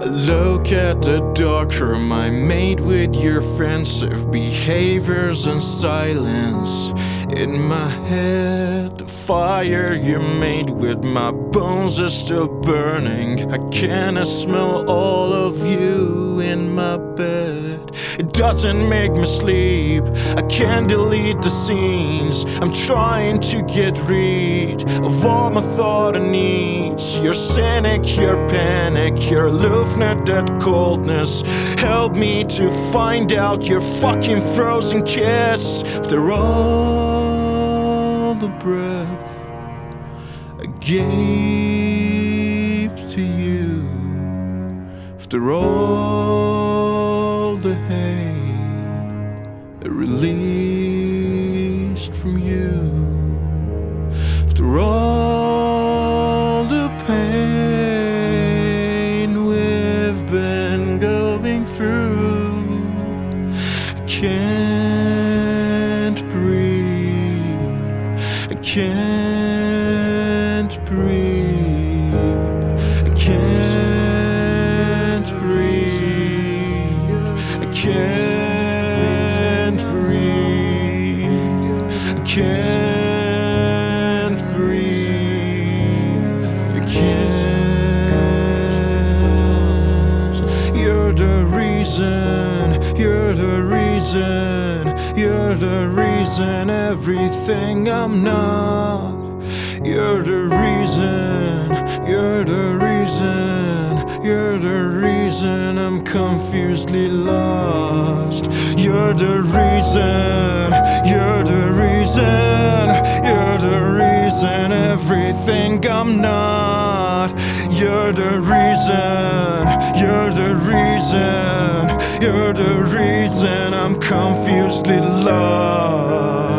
Look at the dark room I made with your offensive behaviors and silence. In my head, the fire you made with my bones is still burning. I can smell all of you in my bed. It doesn't make me sleep. I can't delete the scenes. I'm trying to get rid of all my thought and needs. You're cynic, you're panic, you're aloof, not that coldness. Help me to find out your fucking frozen kiss. After all the breath I gave to you, after all the hate I released from you, after all the pain we've been going through, I can't breathe, I can't breathe, I can't breathe, I can't breathe, I can't breathe, I can't. You're the reason, you're the reason, you're the reason everything I'm not. You're the reason, you're the reason, you're the reason I'm confusedly lost. You're the reason, you're the reason, you're the reason everything I'm not. You're the reason, you're the reason, you're the reason I'm confusedly lost.